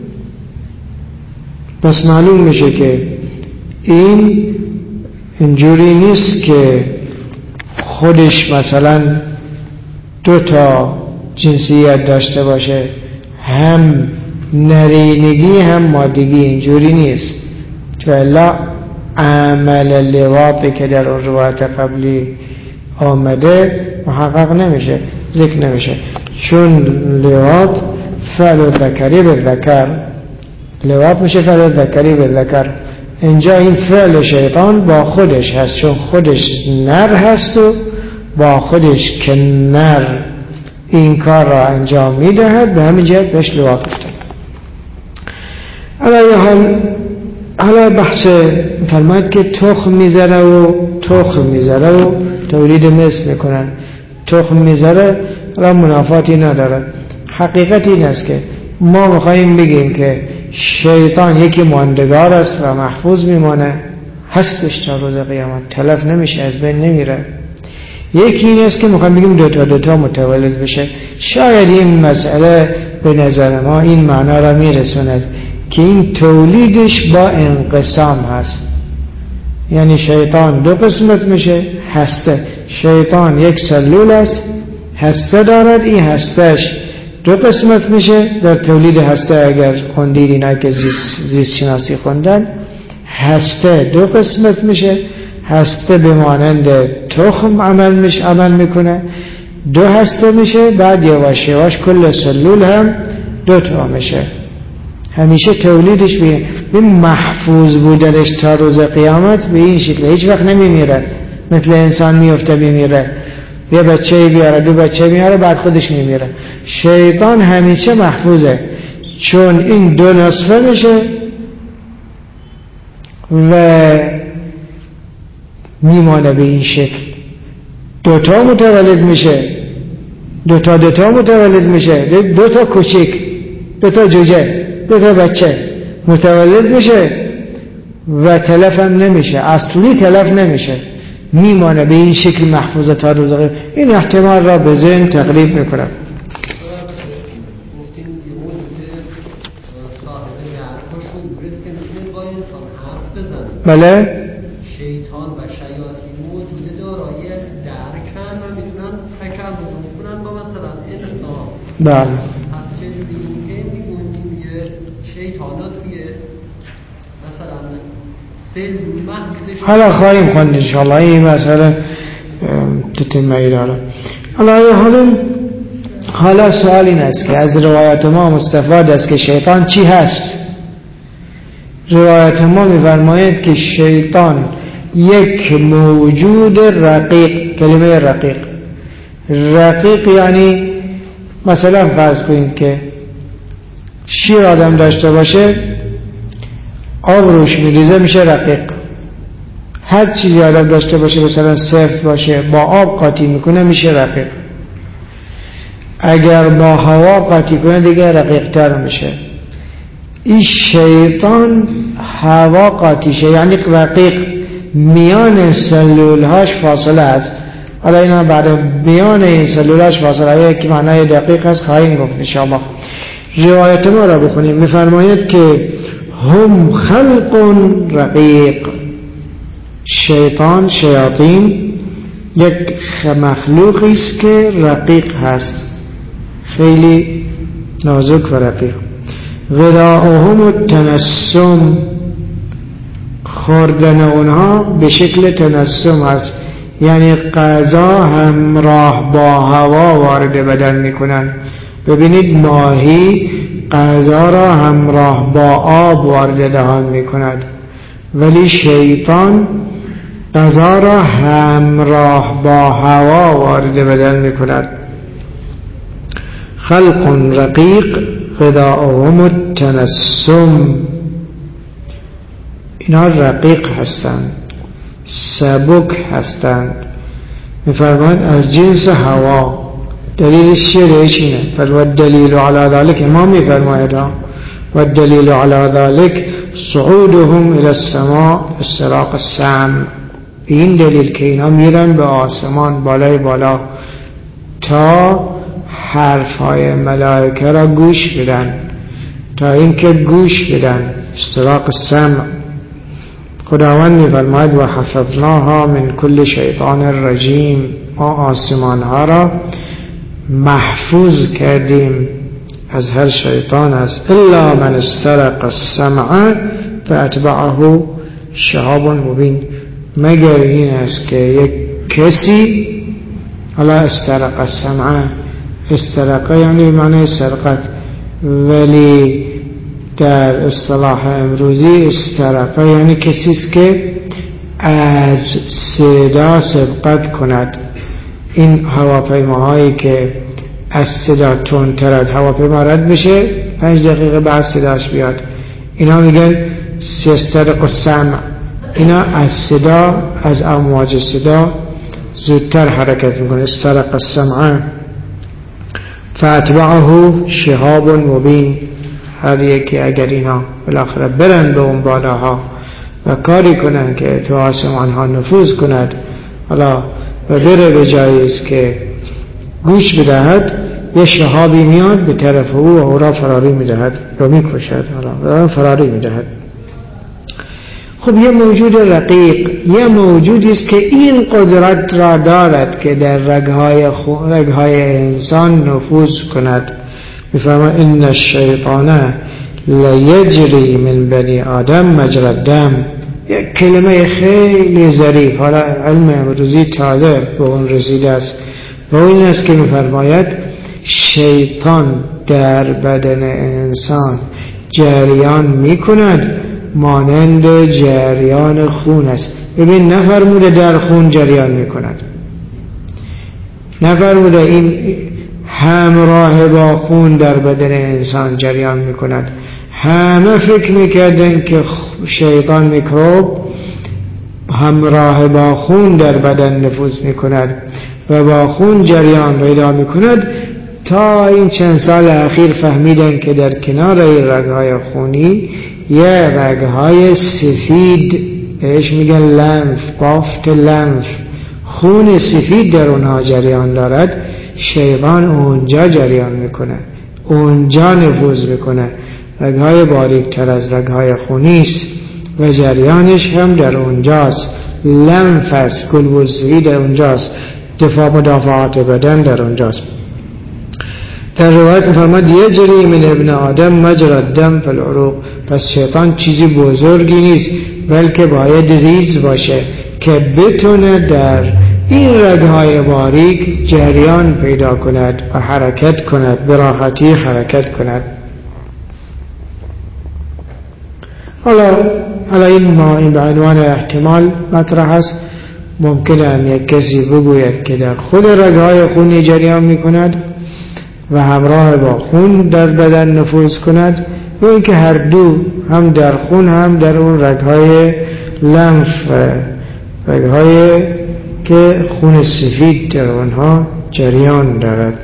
پس معلوم میشه که این اینجوری نیست که خودش مثلا دو تا جنسیت داشته باشه، هم نرینگی هم مادگی، اینجوری نیست. چون عمل لواطی که در روایت قبلی آمده محقق نمیشه، ذکر نمیشه، چون لواط فعل ذکری به ذکر، لواط میشه فعل ذکری به ذکر. اینجا این فعل شیطان با خودش هست، چون خودش نر هست و با خودش که نر این کار را انجام میدهد، به همین جهت بهش لواط گفتن. علی حال حالا بحث فرماید که تخم میذاره و تخم میذاره و تولید مثل میکنن. تخم میذاره را منافاتی نداره. حقیقت این است که ما میخواییم بگیم که شیطان یکی ماندگار است و محفوظ میمانه، هستش تا روز قیامت، تلف نمیشه، از بین نمیره. یکی این است که میخوایم بگیم دوتا دوتا متولد بشه. شاید این مسئله به نظر ما این معنا را میرسوند که این تولیدش با انقسام هست، یعنی شیطان دو قسمت میشه. هسته، شیطان یک سلول است، هسته دارد، این هستش دو قسمت میشه. در تولید هسته اگر خوندید اینا که زیست, زیست شناسی خوندن، هسته دو قسمت میشه. هسته به مانند تخم عمل میشه، عمل میکنه، دو هسته میشه. بعد یواش یواش کل سلول هم دو تا میشه. همیشه تولیدش به محفوظ بودنش تا روز قیامت به این شکل، هیچ وقت نمیمیره، مثل انسان میفته میمیره، یه بچه بیاره، دو بچه میاره، بعد خودش میمیره. شیطان همیشه محفوظه، چون این دو نصفه میشه و میمانه به این شکل. دوتا متولد میشه، دوتا دوتا متولد میشه، دوتا کوچیک، دوتا جوجه، دوتا بچه متولد میشه و تلف هم نمیشه، اصلی تلف نمیشه، میمانه به این شکل محفوظه تا روز قیامت. این احتمال را به ذهن تقریب میکنم. بله شیطان و شیاطین موجود دارای درکن و میتونن تکامل کنن با مثلا انسان. بله پس چجوری این که میگونیم یه شیطانا توی مثلا سلول محفوظش حالا خواهیم خوند انشاءالله این مسئله تتمه داره. حالا حالا حالا سوال این است که از روایت ما مستفاد است که شیطان چی هست. روایت ما می‌فرماید که شیطان یک موجود رقیق، کلمه رقیق رقیق یعنی مثلا فرض کنید که شیر آدم داشته باشه، آب روش میریزه میشه رقیق. هر چیزی آدم داشته باشه مثلا سفت باشه با آب قاطی میکنه میشه رقیق. اگر با هوا قاطی کنه دیگه رقیق تر میشه. این شیطان هوا قاطیشه یعنی رقیق، میان سلولهاش فاصله است. حالا اینا بعد میان این سلولهاش فاصله یکی معنای دقیق است خواهیم گفت انشاءالله. روایت ما را بخونیم. میفرماید که هم خلق رقیق، شیطان شیاطین یک مخلوقی است که رقیق هست، خیلی نازک و رقیق. غذاؤهم التنسم، خوردن اونها به شکل تنسم هست، یعنی غذا همراه با هوا وارد بدن میکنن. ببینید ماهی غذا را همراه با آب وارد دهان میکند، ولی شیطان غذا را همراه با هوا وارد بدن میکند. خلق رقیق غذاؤهم التنسم، اینا رقیق هستند، سبک هستند. میفرماید از جنس هوا. دلیلش چیه؟ اینه. فالدلیل علی ذلك ما میفرماید والدلیل علی ذلك صعودهم الى السماء استراق السمع. این دلیل که اینا میرن به آسمان بالای بالا تا حرفهای ملائکه را گوش بدن، تا اینکه گوش بدن، استراق السمع. خداوند می‌فرماید و حفظناها من کل شیطان رجیم، ما آسمانها را محفوظ کردیم از هر شیطان است. الا من استرق السمع فاتبعه شهاب مبین، مگر این است که یک کسی، حالا استرق السمع، استرقه یعنی معنی سرقت، ولی در اصطلاح امروزی استرقه یعنی کسی است که از صدا سرقت کند. این هواپیماهایی که از صدا تندتر از هواپیما رد بشه پنج دقیقه بعد صداش بیاد، اینا میگن استرق السمع. اینا از صدا، از امواج صدا زودتر حرکت میکنه. استرق السمع فاتبعه شهاب مبین. هر یکی اگر اینا بالاخره برن به اون بالاها و کاری کنن که تو آسمان ها نفوذ کند، حالا و بره به جاییست که گوش بدهد، یه شهابی میاد به طرف او و او را فراری میدهد یا میکشد، حالا فراری میدهد. خب یه موجود رقیق، یه موجودی است که این قدرت را دارد که در رگهای, رگهای انسان نفوذ کند. میفرماید ان الشیطان لیجری من بنی آدم مجرى الدم. یک کلمه خیلی ظریف، حالا علم امروزی تازه به اون رسیده است، و این است که میفرماید شیطان در بدن انسان جریان میکند مانند جریان خون است. ببین نفرموده در خون جریان میکند، نفرموده این همراه با خون در بدن انسان جریان میکند. همه فکر میکردن که شیطان میکروب همراه با خون در بدن نفوذ میکند و با خون جریان پیدا میکند. تا این چند سال اخیر فهمیدن که در کنار این رگهای خونی یه رگهای سفید بهش میگن لنف، بافت لنف، خون سفید در اونها جریان دارد. شیطان اونجا جریان میکنه، اونجا نفوذ میکنه. رگهای باریک تر از رگهای خونی است و جریانش هم در اونجاست. لنف است، گلبولسوی در اونجاست، دفاع مدافعات بدن در اونجاست. در روایت فرمود یجری من ابن آدم مجرى الدم فی العروق. پس شیطان چیزی بزرگی نیست، بلکه باید ریز باشه که بتونه در این رگهای باریک جریان پیدا کند و حرکت کند، به راحتی حرکت کند. حالا حالا این ما این به عنوان احتمال مطرح است. ممکنه هم یک کسی بگوید که در خود رگهای خونی جریان می کند و همراه با خون در بدن نفوذ کند، و اینکه هر دو، هم در خون هم در اون رگهای لنف، رگهای که خون سفید در آنها جریان دارد.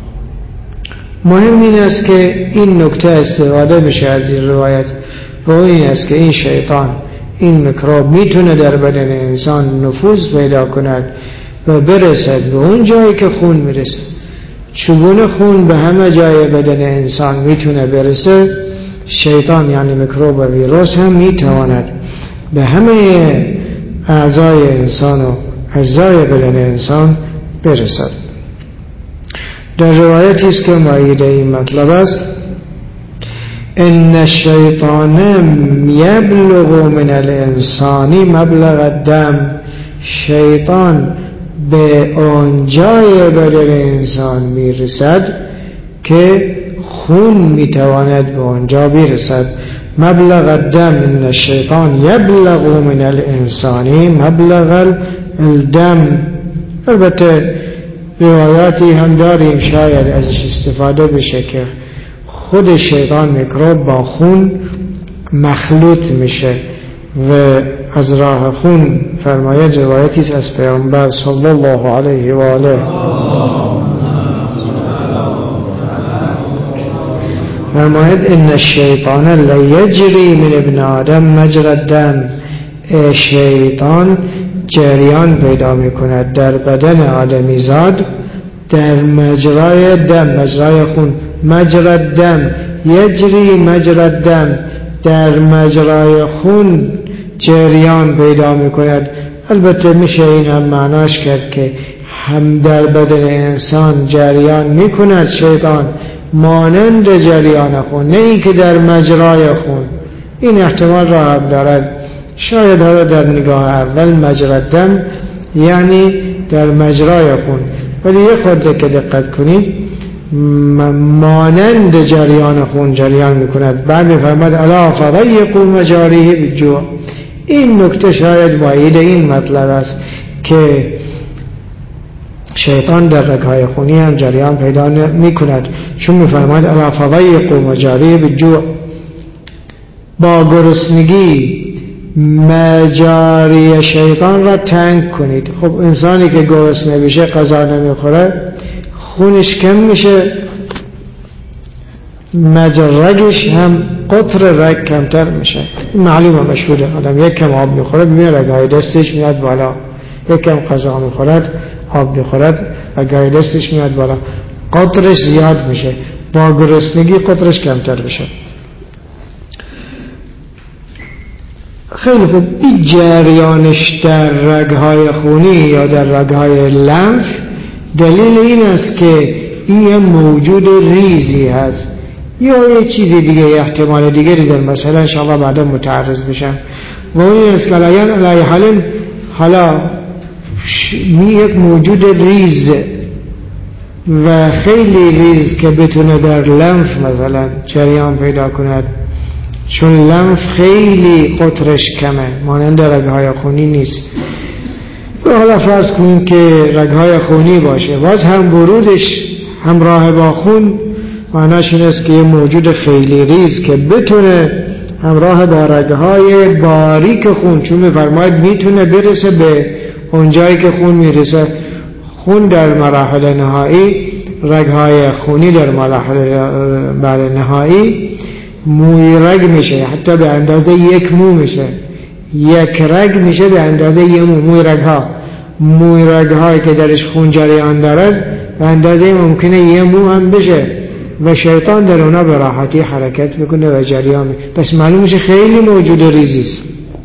مهم این است که این نکته استفاده بشه از این روایت، و این است که این شیطان، این میکروب میتونه در بدن انسان نفوذ پیدا کند و برسد به اون جایی که خون میرسه. چگونه خون به همه جای بدن انسان میتونه برسه، شیطان یعنی میکروب و ویروس هم میتواند به همه اعضای انسان و اجزای بدن انسان برسد. در روایتی است که مؤید این مطلب است: ان الشیطان یبلغ من الانسان مبلغ الدم. شیطان به آن جای بدن انسان میرسد که خون میتواند به آنجا برسد. مبلغ الدم، ان الشیطان یبلغ من الانسان مبلغ الدم. البته روایاتی هم داریم شاید ازش استفاده بشه که خود شیطان میکروب با خون مخلوط میشه و از راه خون فرماید روایتی از پیامبر صلی الله علیه و آله فرماید ان الشیطان لیجری من ابن آدم مجرى الدم. شیطان جریان پیدا میکند در بدن آدمی زاد در مجرای دم، مجرای خون، مجرى الدم، یجری مجرى الدم، در مجرای خون جریان پیدا میکند. البته میشه این هم معناش کرد که هم در بدن انسان جریان میکند شیطان مانند جریان خون، نه اینکه در مجرای خون. این احتمال را هم دارد. شاید حالا در نگاه اول مجرى الدم یعنی در مجرای خون، ولی یک خورده که دقت کنید مانند جریان خون جریان میکند. بعد میفرماد الا فضیقوا مجاریه بالجوع. این نکته شاید مؤید این مطلب است که شیطان در رگهای خونی هم جریان پیدا میکند، چون میفرماد الا فضیقوا مجاریه بالجوع. با گرسنگی مجاری شیطان را تنگ کنید. خب انسانی که گرسنه بشه غذا نمیخوره خونش کم میشه، مجرگش هم قطر رگ کمتر میشه. معلومه مشهوره، آدم یک کم آب میخوره ببین رگهای دستش میاد بالا، یک کم غذا میخورد آب میخورد رگهای دستش میاد بالا، قطرش زیاد میشه. با گرسنگی قطرش کمتر میشه. خیلی خوب. این جریانش در رگهای خونی یا در رگهای لنف دلیل این است که این موجود ریزی هست یا یه چیزی دیگه، احتمال دیگری در مسئله انشاءالله بعدا متعرض بشم. و اون این است که الان علی حال حالا یک موجود ریز و خیلی ریز که بتونه در لنف مثلا جریان پیدا کند، چون لنف خیلی قطرش کمه مانند رگهای خونی نیست. و حالا فرض کنیم که رگهای خونی باشه، باز هم ورودش همراه با خون معناش این است که یه موجود خیلی ریز که بتونه همراه با رگهای باریک خون، چون میفرماید میتونه برسه به اونجایی که خون میرسه. خون در مراحل نهایی، رگهای خونی در مراحل نهایی موی رگ میشه، حتی به اندازه یک مو میشه، یک رگ میشه به اندازه یک مو. موی رگها موی رگهایی که درش خون جریان دارد به اندازه ممکنه یک مو هم بشه و شیطان در اونا به راحتی حرکت میکنه و جریان میکنه. پس معلوم میشه خیلی موجود و ریزیست.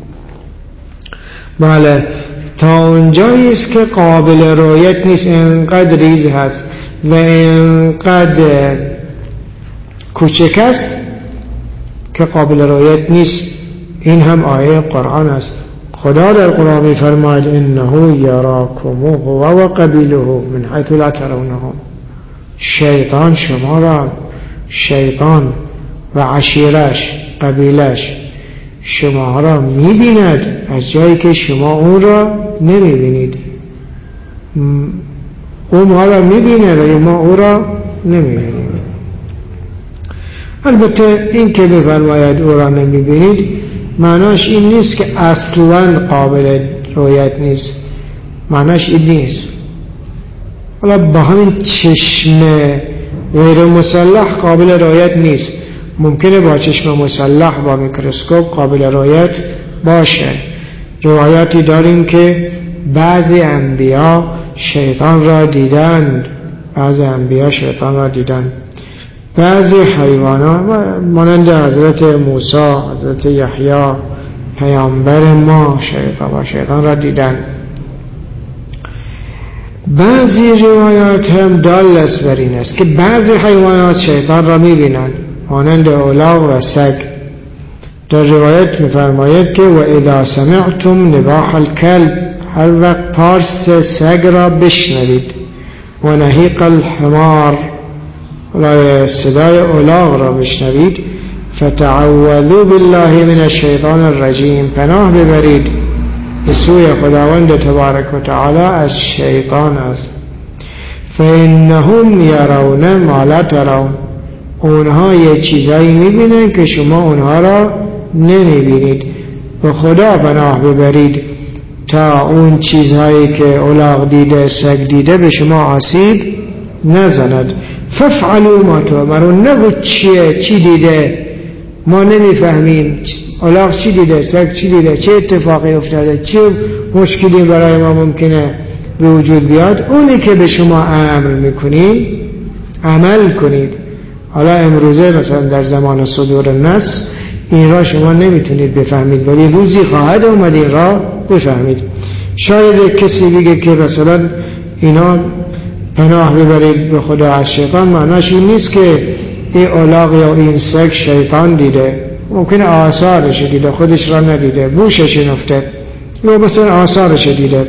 بله، تا اونجایی است که قابل رؤیت نیست، اینقدر ریز هست و اینقدر کوچک است که قابل رؤیت نیست. این هم آیه قرآن است. خدا در قرآن می‌فرماید انه یراکم هو و قبیله من حیث لا ترونهم. شیطان شما را، شیطان و عشیرش، قبیلش شما را می‌بیند از جایی که شما اون را نمی‌بینید. اون ما را می‌بینه ولی ما او را نمی‌بینیم. البته این که بفرماید او را نمی‌بینید معناش این نیست که اصلاً قابل رؤیت نیست، معناش این نیست. حالا با همین چشم غیر مسلح قابل رؤیت نیست، ممکنه با چشم مسلح با میکروسکوپ قابل رؤیت باشه. روایاتی داریم که بعضی انبیا شیطان را دیدند، بعضی انبیا شیطان را دیدند. بعضی حیوانات مانند حضرت موسی، حضرت یحیی پیامبر ما شیطان و شیطان را دیدند. بعضی روایات هم دال است بر این است که بعضی حیوانات شیطان را میبینند، مانند الاغ و سگ. در روایت میفرماید که و اذا سمعتم نباح الكلب، هر وقت پارس سگ را بشنوید، و نهیق الحمار، و صدای الاغ را بشنوید، فتعوذوا بالله من الشیطان الرجیم، پناه ببرید به سوی خداوند تبارک و تعالی از شیطان است. فانهم یرون ما لا ترون، اونها یه چیزایی میبینن که شما اونها را نمیبینید. به خدا پناه ببرید تا اون چیزهایی که الاغ دیده، سگ دیده به شما آسیب نزند. فافعلوا ما تؤمرون، نگو چیه، چی دیده، ما نمیفهمیم، الاغ چی دیده، سگ چی دیده، چه اتفاقی افتاده، چه مشکلی برای ما ممکنه به وجود بیاد. اونی که به شما امر میکنیم عمل کنید. حالا امروزه مثلا در زمان صدور النص این را شما نمیتونید بفهمید، ولی روزی خواهد اومد این را بفهمید. شاید کسی بگه که مثلا اینا پناه ببرید به خدا از شیطان، معناش این نیست که این الاغ یا این سگ شیطان دیده، ممکنه آثارش دیده، خودش را ندیده، بوشش نفته یا مثلا آثارش دیده.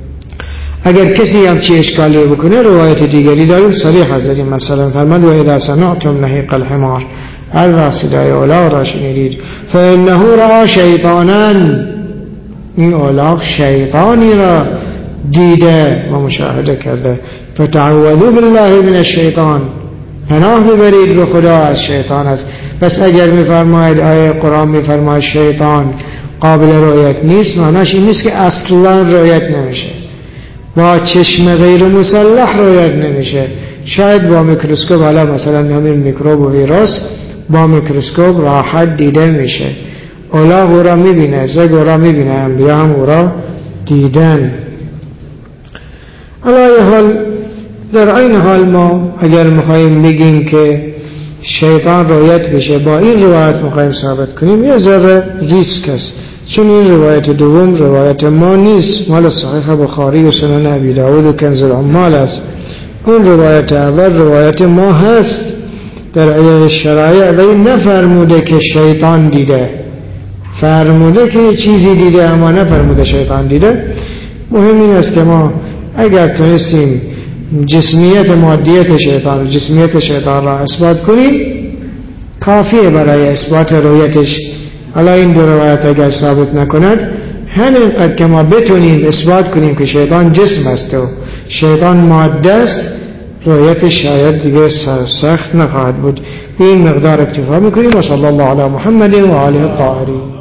اگر کسی هم چی اشکالی بکنه روایت دیگری داریم صریح از داریم، مثلا فرمود و اذا سمعتم نهیق الحمار، هر وقت صدای الاغ را شنیدید، فانه را شیطانا، این الاغ شیطانی را دیده و مشاهده کرده. فتعوذوا بالله من الشیطان، پناه ببرید به خدا از شیطان است. پس اگر میفرماید آیه قرآن میفرماید شیطان قابل رؤیت نیست، معناش این نیست که اصلا رؤیت نمیشه. با چشم غیر مسلح رؤیت نمیشه. شاید با میکروسکوپ، حالا مثلا همین میکروب و ویروس با میکروسکوپ راحت دیده میشه. الاغ او را میبینه، سگ او را میبینه، انبیا هم او را دیدن. علی حال در این حال ما اگر میخواییم بگیم که شیطان رؤیت بشه، با این روایت میخواییم ثابت کنیم، یه ذره ریسک است، چون این روایت دوم روایت ما نیست، مال صحیح بخاری و سنن ابی داود و کنز العمال است. اون روایت اول روایت ما هست در آیه شرایع، ولی نفرموده که شیطان دیده، فرموده که چیزی دیده اما نفرموده شیطان دیده. مهم این است که ما اگر تونستیم جسمیت مادیت شیطان و جسمیت شیطان را اثبات کنیم کافیه برای اثبات رؤیتش. حالا این دو روایت اگر ثابت نکند، همینقدر که ما بتونیم اثبات کنیم که شیطان جسم است و شیطان ماده است، رؤیت شاید دیگه سخت نخواهد بود. به این مقدار اکتفا میکنیم. و صلی الله علی محمد و آله الطاهرین.